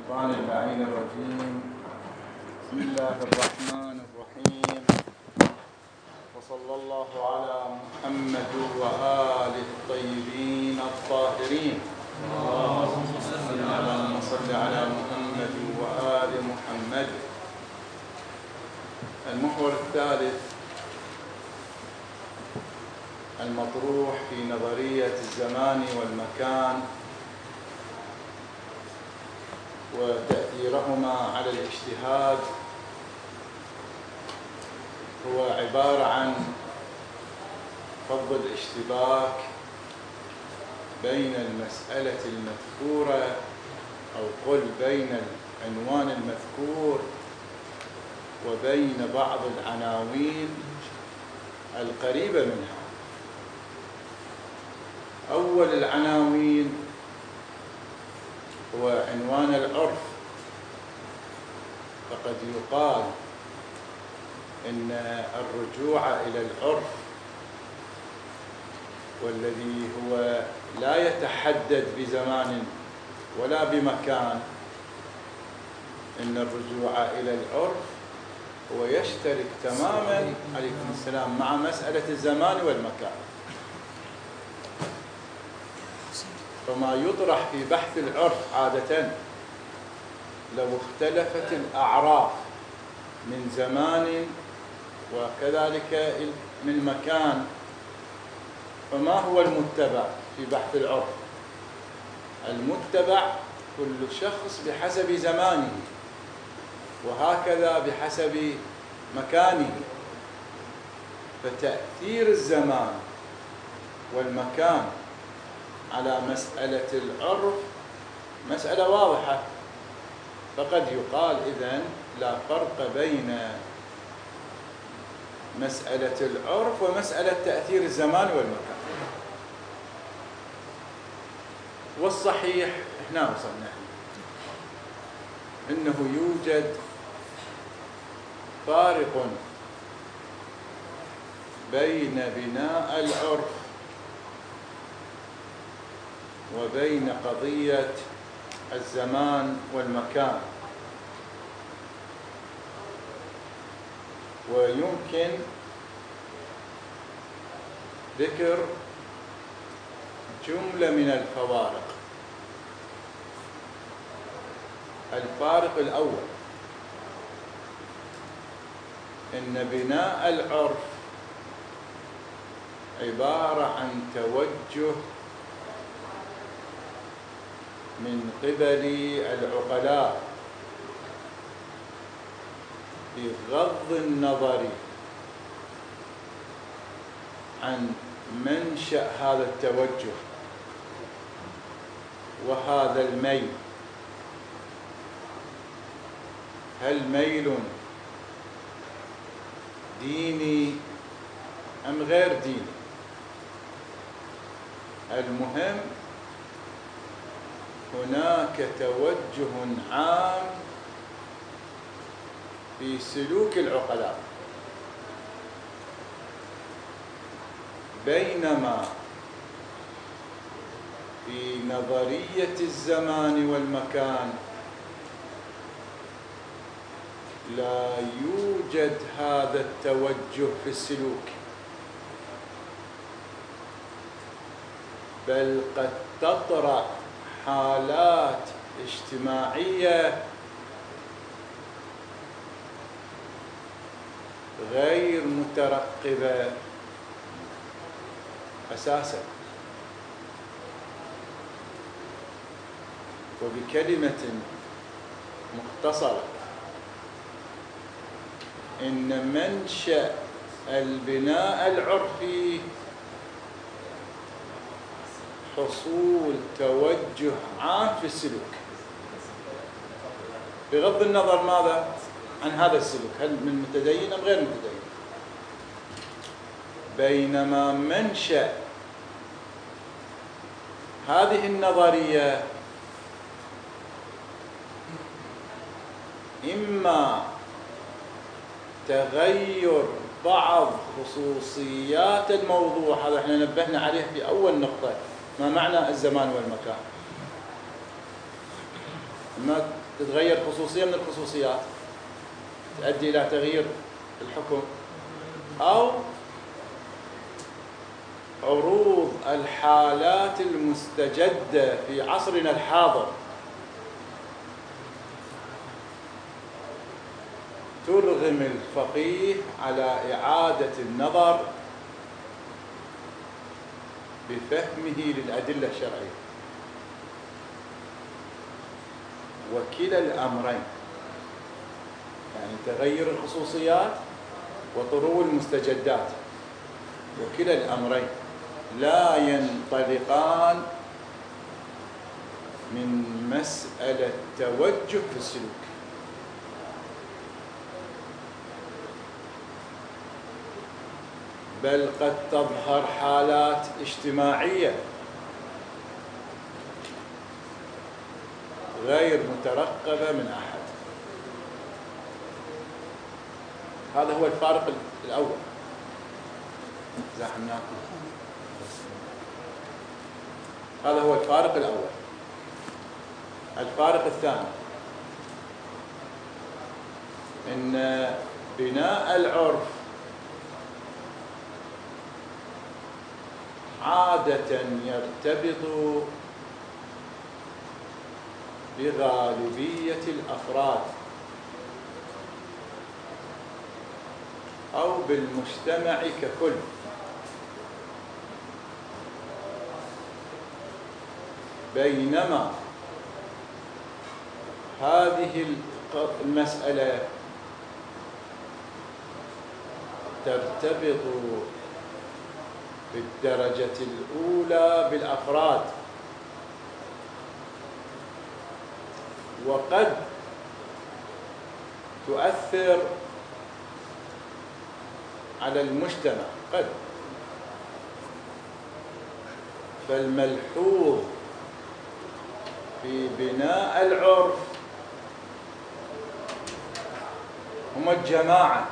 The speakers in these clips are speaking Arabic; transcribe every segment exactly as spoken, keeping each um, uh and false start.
الشيطان اللعين الرجيم. بسم الله الرحمن الرحيم، وصلى الله على محمد وآله الطيبين الطاهرين. اللهم صل على محمد وآل محمد. المحور الثالث المطروح في نظرية الزمان والمكان وتأثيرهما على الاجتهاد هو عبارة عن فض الاشتباك بين المسألة المذكورة أو قل بين العنوان المذكور وبين بعض العناوين القريبة منها. أول العناوين هو عنوان العرف، فقد يقال إن الرجوع إلى العرف والذي هو لا يتحدد بزمان ولا بمكان، إن الرجوع إلى العرف هو يشترك تماما عليكم السلام مع مسألة الزمان والمكان. فما يطرح في بحث العرف عادة لو اختلفت الأعراف من زمان وكذلك من مكان، فما هو المتبع في بحث العرف؟ المتبع كل شخص بحسب زمانه، وهكذا بحسب مكانه. فتأثير الزمان والمكان على مسألة العرف مسألة واضحة، فقد يقال إذن لا فرق بين مسألة العرف ومسألة تأثير الزمان والمكان. والصحيح إحنا وصلنا إنه يوجد فارق بين بناء العرف وبين قضية الزمان والمكان، ويمكن ذكر جملة من الفوارق. الفارق الأول إن بناء العرف عبارة عن توجه من قبل العقلاء بغض النظر عن منشأ هذا التوجه وهذا الميل. هل ميل ديني أم غير ديني؟ المهم هناك توجه عام في سلوك العقلاء، بينما في نظرية الزمان والمكان لا يوجد هذا التوجه في السلوك، بل قد تطرأ حالات اجتماعية غير مترقبة أساساً. وبكلمة مختصرة، إن منشأ البناء العرفي حصول توجه عام في السلوك بغض النظر ماذا عن هذا السلوك، هل من متدين أم غير متدين. بينما منشأ هذه النظرية إما تغير بعض خصوصيات الموضوع، هذا احنا نبهنا عليه في أول نقطة، ما معنى الزمان والمكان. ما تتغير خصوصية من الخصوصيات تؤدي إلى تغيير الحكم، أو عروض الحالات المستجدة في عصرنا الحاضر ترغم الفقيه على إعادة النظر بفهمه للأدلة الشرعية. وكلا الأمرين، يعني تغير الخصوصيات وطرو المستجدات، وكلا الأمرين لا ينطلقان من مسألة توجه في السلوك، بل قد تظهر حالات اجتماعية غير مترقبة من أحد. هذا هو الفارق الأول. زحمناكم. هذا هو الفارق الأول. الفارق الثاني إن بناء العرف عادة يرتبط بغالبية الأفراد أو بالمجتمع ككل، بينما هذه المسألة ترتبط بالدرجة الأولى بالأفراد، وقد تؤثر على المجتمع قد. فالملحوظ في بناء العرف هم الجماعة،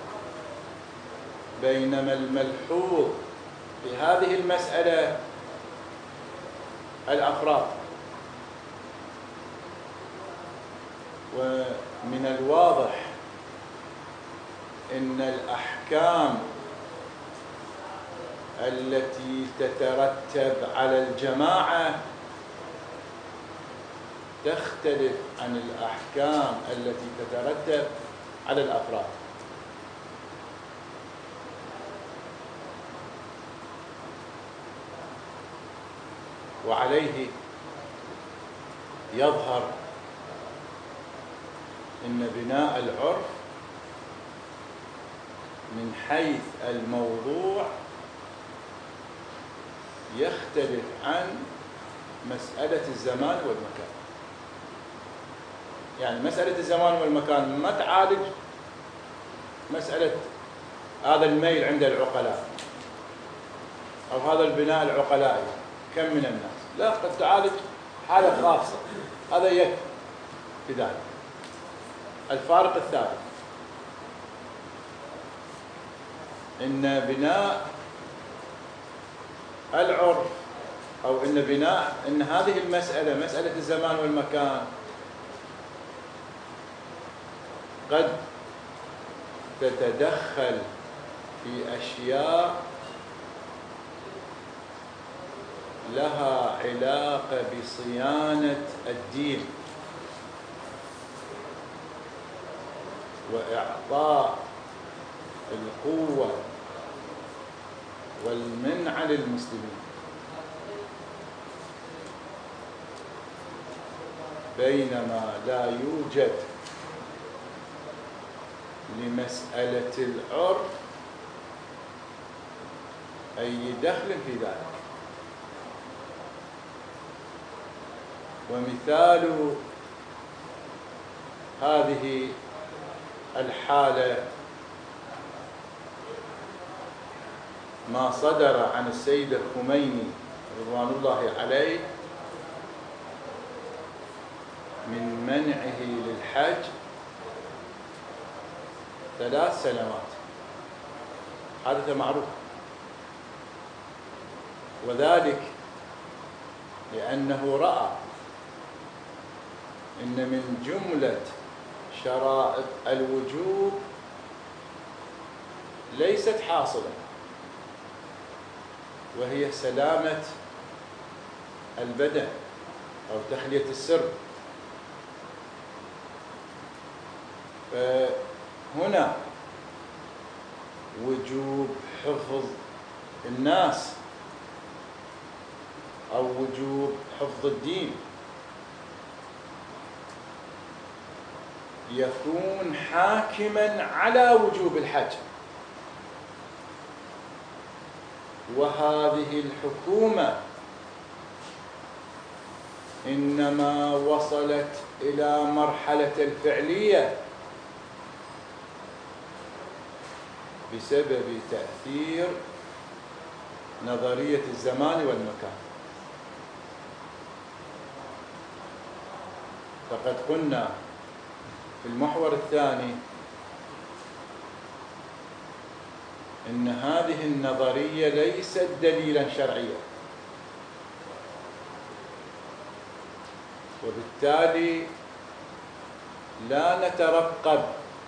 بينما الملحوظ في هذه المسألة الأفراد. ومن الواضح أن الأحكام التي تترتب على الجماعة تختلف عن الأحكام التي تترتب على الأفراد. وعليه يظهر أن بناء العرف من حيث الموضوع يختلف عن مسألة الزمان والمكان. يعني مسألة الزمان والمكان ما تعالج مسألة هذا الميل عند العقلاء أو هذا البناء العقلائي كم من الناس، لا، قد تعالج حالة خاصة، هذا يكفي في ذلك. الفارق الثالث إن بناء العرف أو إن بناء إن هذه المسألة مسألة الزمان والمكان قد تتدخل في أشياء لها علاقة بصيانة الدين وإعطاء القوة والمنع للمسلمين، بينما لا يوجد لمسألة العرف أي دخل في ذلك. ومثال هذه الحالة ما صدر عن السيد الخميني رضوان الله عليه من منعه للحج ثلاث سنوات، حادثة معروفة، وذلك لأنه رأى إن من جملة شرائط الوجوب ليست حاصلة، وهي سلامة البدن أو تخلية السر. فهنا وجوب حفظ الناس أو وجوب حفظ الدين يكون حاكماً على وجوب الحج، وهذه الحكومة إنما وصلت إلى مرحلة الفعلية بسبب تأثير نظرية الزمان والمكان. فقد قلنا في المحور الثاني إن هذه النظرية ليست دليلاً شرعياً، وبالتالي لا نترقب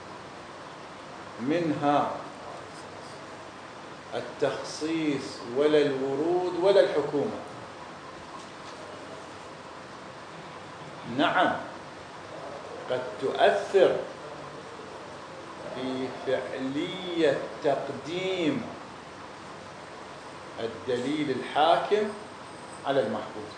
منها التخصيص ولا الورود ولا الحكومة. نعم قد تؤثر في فعلية تقديم الدليل الحاكم على المحفوظ.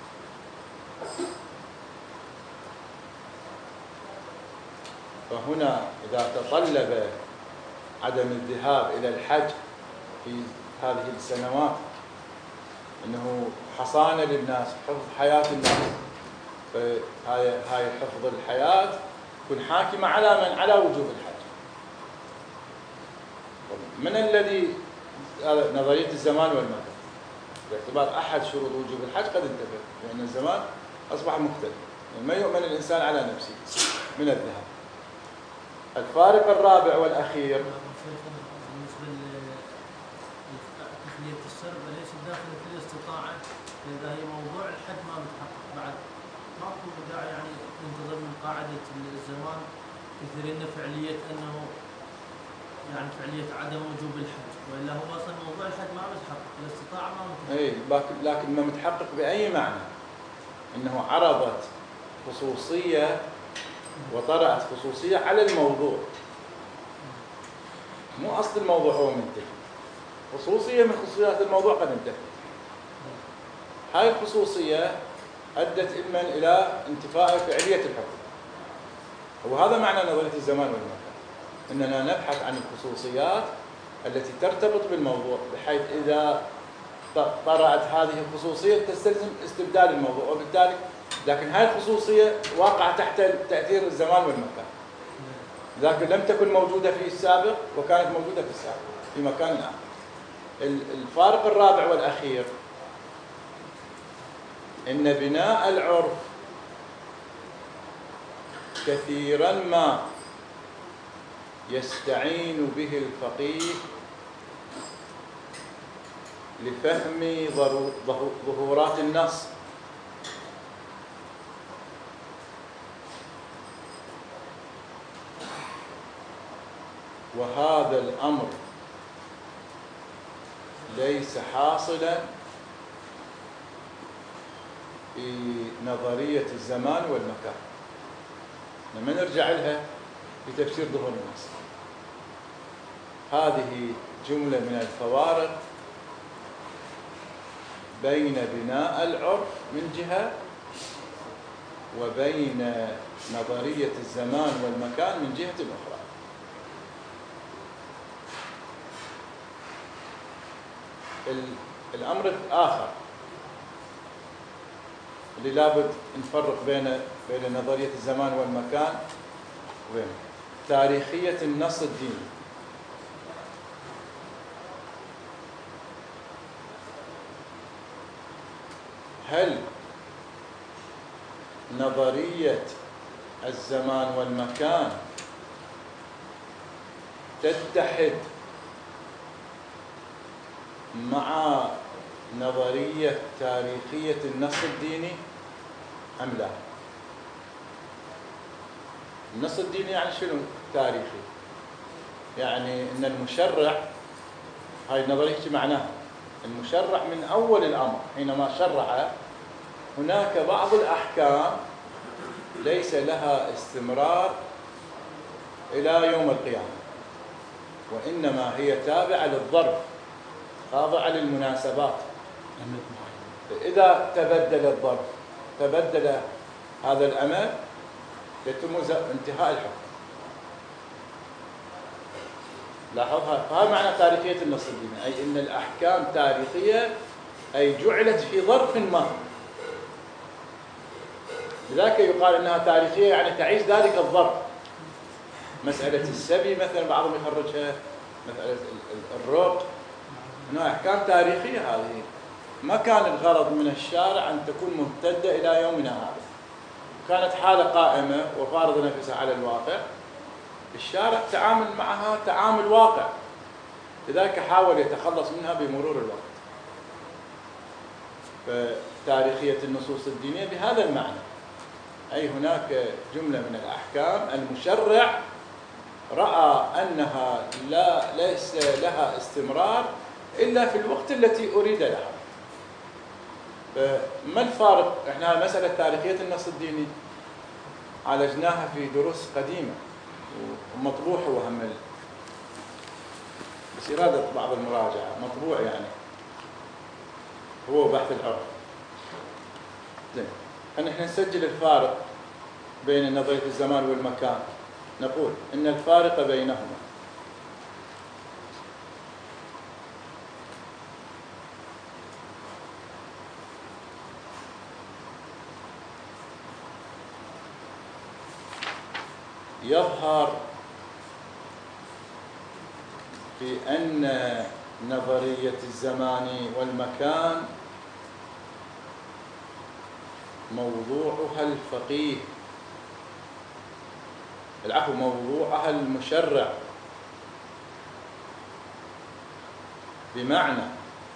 فهنا إذا تطلب عدم الذهاب إلى الحج في هذه السنوات أنه حصانة للناس، حفظ حياة الناس، فهاي هاي حفظ الحياة تكون حاكمة على من؟ على وجوب الحج. من الذي نظرية الزمان والمكان باعتبار أحد شروط وجوب الحج قد انتفت، لأن الزمان أصبح مختلف، يعني ما يؤمن الإنسان على نفسه من الذهاب. الفارق الرابع والأخير بالنسبة لتخلية السرب ليس داخل في الاستطاعة، إذا هي موضوع الحج ما متحقق بعد، ماكو داعي يعني ننتظر من قاعدة الزمان كثيرين فعلية أنه يعني فعلية عدم وجوب الحج، وإلا هو أصلا موضوع الحج ما متحقق، الاستطاعة ما متحقق. أي لكن ما متحقق بأي معنى؟ إنه عرضت خصوصية وطرأت خصوصية على الموضوع، مو أصل الموضوع هو منتهي، خصوصية من خصوصيات الموضوع قد انتهت. هاي الخصوصية أدت إلمن إلى انتفاء فعلية الحكم، وهذا معنى نظرية الزمان والمكان، إننا نبحث عن الخصوصيات التي ترتبط بالموضوع، بحيث إذا طرأت هذه الخصوصية تستلزم استبدال الموضوع، وبالتالي لكن هاي الخصوصية واقعة تحت تأثير الزمان والمكان، لكن لم تكن موجودة في السابق وكانت موجودة في السابق في مكان آخر. الفارق الرابع والأخير إن بناء العرف كثيرا ما يستعين به الفقيه لفهم ظهورات النص، وهذا الأمر ليس حاصلا في نظرية الزمان والمكان. لما نرجع لها في تفسير ظهور النص، هذه جملة من الفوارق بين بناء العرف من جهة وبين نظرية الزمان والمكان من جهة أخرى. الأمر الآخر اللي لابد نفرق بين بين نظرية الزمان والمكان وبين تاريخية النص الديني. هل نظرية الزمان والمكان تتحد مع نظرية تاريخية النص الديني أم لا؟ النص الديني يعني شنو تاريخي؟ يعني ان المشرع، هاي النظرية معناها المشرع من اول الامر حينما شرع هناك بعض الاحكام ليس لها استمرار الى يوم القيامة، وانما هي تابعة للظرف، خاضعة للمناسبات. إذا تبدل الظرف، تبدل هذا الأمر، يتم انتهاء الحكم. لاحظها، فهذا معنى تاريخية النص الديني، أي أن الأحكام تاريخية، أي جعلت في ظرف ما. لذلك يقال أنها تاريخية يعني تعيش ذلك الظرف. مسألة السبي مثلا بعضهم يخرجها، مسألة الرق، أنها أحكام تاريخية. هذه ما كان الغرض من الشارع أن تكون ممتدة إلى يومنا هذا، كانت حالة قائمة وفارضة نفسها على الواقع، الشارع تعامل معها تعامل واقع، لذلك حاول يتخلص منها بمرور الوقت. فتاريخية النصوص الدينية بهذا المعنى، أي هناك جملة من الأحكام المشرع رأى أنها لا ليس لها استمرار إلا في الوقت التي أريد لها. ما الفارق؟ احنا مسألة تاريخية النص الديني عالجناها في دروس قديمة ومطروحة، وهم بس إرادة بعض المراجعة مطبوع يعني، هو بحث العرف. زين، أن احنا نسجل الفارق بين نظرية الزمان والمكان. نقول إن الفارق بينهما يظهر في أن نظرية الزمان والمكان موضوعها الفقيه، العفو موضوعها المشرع، بمعنى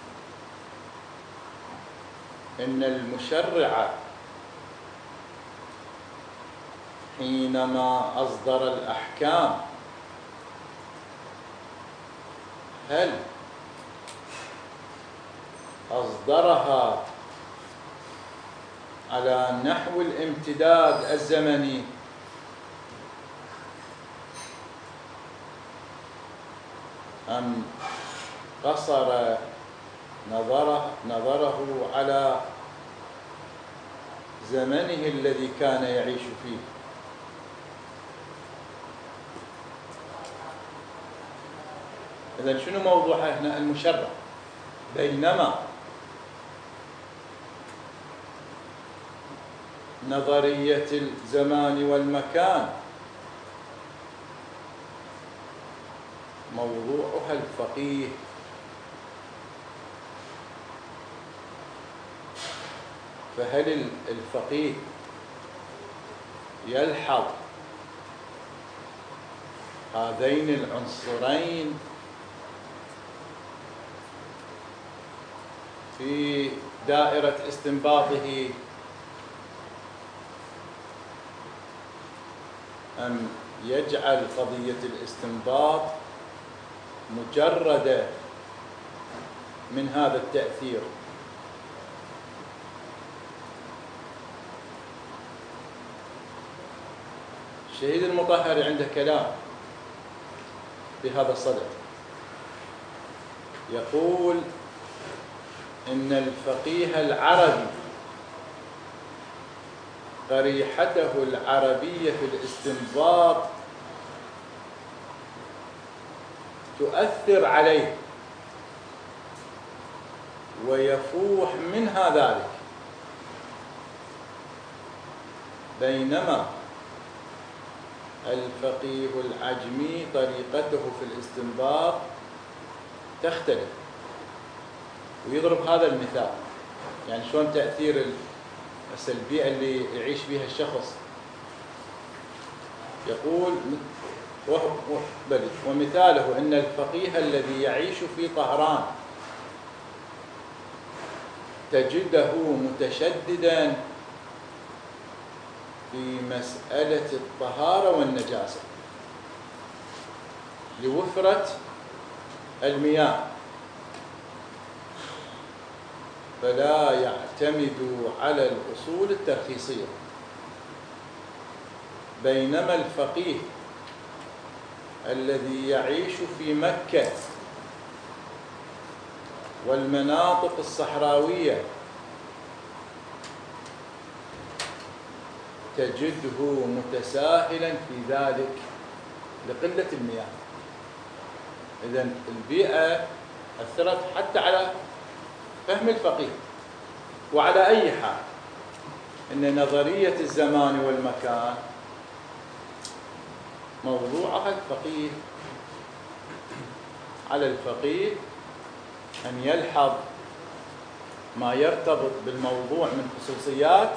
أن المشرع حينما أصدر الأحكام هل أصدرها على نحو الامتداد الزمني أم قصر نظره, نظره على زمنه الذي كان يعيش فيه؟ إذن شنو موضوعها هنا؟ المشرع. بينما نظرية الزمان والمكان موضوعها الفقيه. فهل الفقيه يلحظ هذين العنصرين في دائرة استنباطه، أم يجعل قضية الاستنباط مجردة من هذا التأثير؟ الشهيد المطهري عنده كلام بهذا الصدد، يقول إن الفقيه العربي قريحته العربية في الاستنباط تؤثر عليه ويفوح منها ذلك، بينما الفقيه العجمي طريقته في الاستنباط تختلف. ويضرب هذا المثال، يعني شلون تأثير البيئة اللي يعيش فيها الشخص. يقول ومثاله أن الفقيه الذي يعيش في طهران تجده متشددا في مسألة الطهارة والنجاسة لوفرة المياه، فلا يعتمد على الأصول الترخيصية، بينما الفقيه الذي يعيش في مكة والمناطق الصحراوية تجده متساهلا في ذلك لقلة المياه. إذن البيئة أثرت حتى على فهم الفقيه. وعلى أي حال أن نظرية الزمان والمكان موضوعها الفقيه، على الفقيه أن يلحظ ما يرتبط بالموضوع من خصوصيات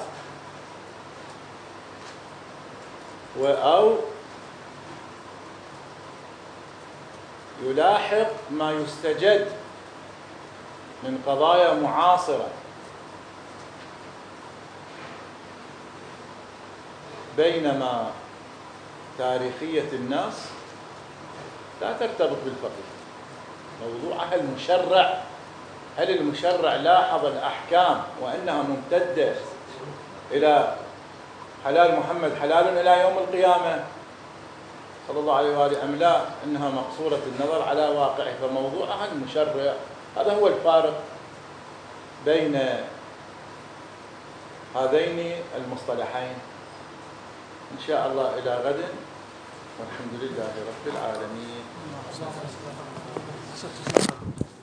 أو يلاحق ما يستجد من قضايا معاصرة، بينما تاريخية الناس لا ترتبط بالفقيه. موضوعها المشرع، هل المشرع لاحظ الأحكام وأنها ممتدة إلى حلال محمد حلال إلى يوم القيامة صلى الله عليه وآله أم لا، إنها مقصورة النظر على واقعه. فموضوعها المشرع. هذا هو الفارق بين هذين المصطلحين. إن شاء الله إلى غد، والحمد لله رب العالمين.